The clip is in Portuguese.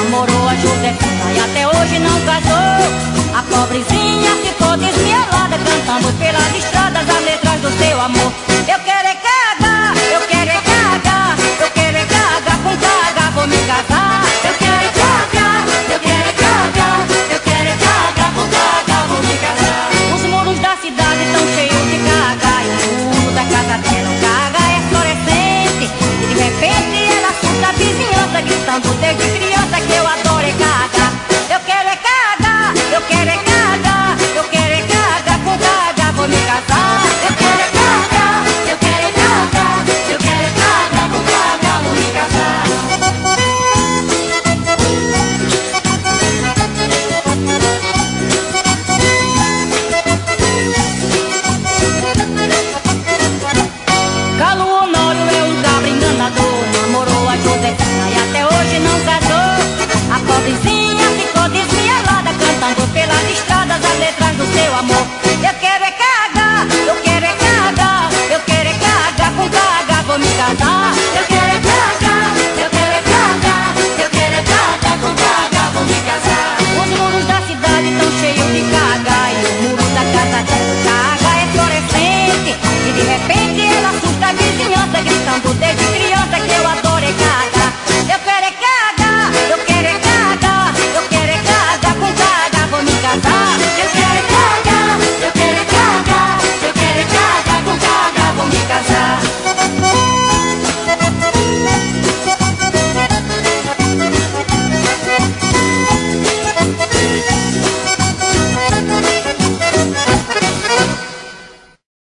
namorou a Josefina e até hoje não casou. A pobrezinha ficou desmiolada, cantando pelas estradas as letras do seu amor. Eu quero é cagar, eu quero é cagar, eu quero é cagar, com cagar vou me casar.